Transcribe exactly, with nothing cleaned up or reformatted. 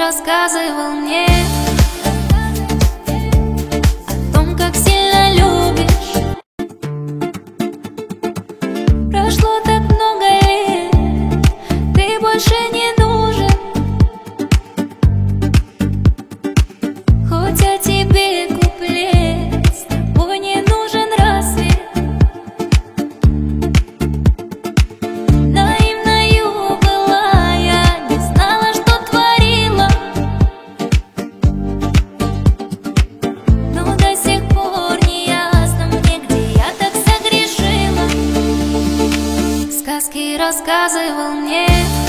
рассказывал мне о том, как сильно любишь. Прошло так много лет, ты больше не нужен. Хоть о тебе куплет, с тобой не нужен рассвет. Наивною была я, не знала, что творила, но до сих пор не ясно мне, где я так согрешила. Сказки рассказывал мне